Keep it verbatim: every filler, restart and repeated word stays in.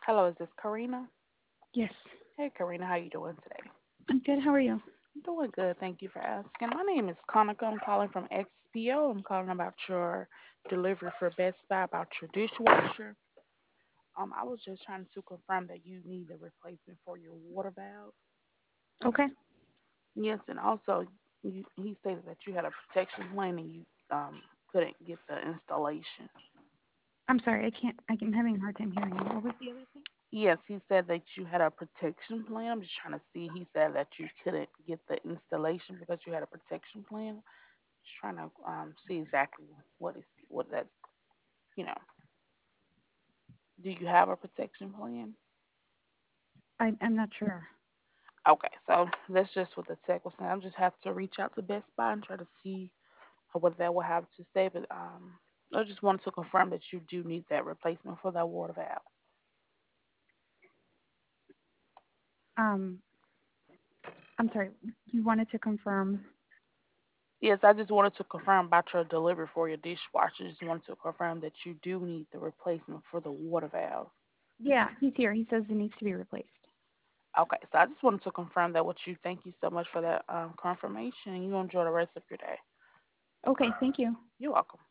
Hello, is this Karina? Yes. Hey, Karina, how you doing today? I'm good. How are you? I'm doing good. Thank you for asking. My name is Conica. I'm calling from X P O. I'm calling about your delivery for Best Buy about your dishwasher. Um, I was just trying to confirm that you need a replacement for your water valve. Okay. Yes, and also you, he stated that you had a protection plan and you um couldn't get the installation. I'm sorry. I can't. I'm having a hard time hearing you. What was the other thing? Yes, he said that you had a protection plan. I'm just trying to see. He said that you couldn't get the installation because you had a protection plan. Just trying to um see exactly what is what that's you know. Do you have a protection plan? I, I'm not sure. Okay, so that's just what the tech was saying. I just have to reach out to Best Buy and try to see what that will have to say. But um, I just wanted to confirm that you do need that replacement for that water valve. Um, I'm sorry. You wanted to confirm? Yes, I just wanted to confirm about your delivery for your dishwasher. Just wanted to confirm that you do need the replacement for the water valve. Yeah, he's here. He says it needs to be replaced. Okay, so I just wanted to confirm that with you. Thank you so much for that um, confirmation. You enjoy the rest of your day. Okay. Thank you. You're welcome.